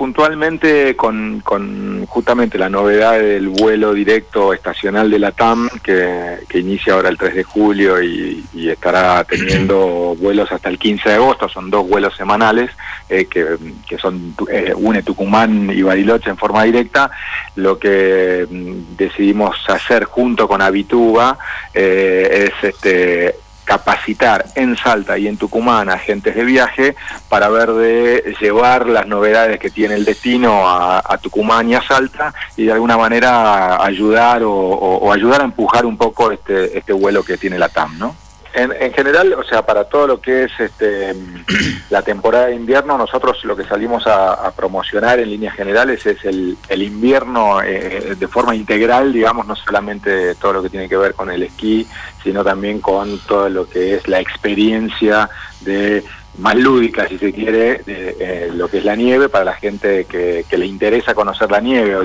puntualmente con justamente la novedad del vuelo directo estacional de la TAM, que inicia ahora el 3 de julio y estará teniendo vuelos hasta el 15 de agosto, son 2 vuelos semanales, que son une Tucumán y Bariloche en forma directa. Lo que decidimos hacer junto con Avituba es capacitar en Salta y en Tucumán a agentes de viaje para ver de llevar las novedades que tiene el destino a Tucumán y a Salta, y de alguna manera ayudar o ayudar a empujar un poco este vuelo que tiene la TAM, ¿no? En general, o sea, para todo lo que es la temporada de invierno, nosotros lo que salimos a promocionar en líneas generales es el invierno de forma integral, digamos, no solamente todo lo que tiene que ver con el esquí, sino también con todo lo que es la experiencia más lúdica, si se quiere, de lo que es la nieve, para la gente que le interesa conocer la nieve.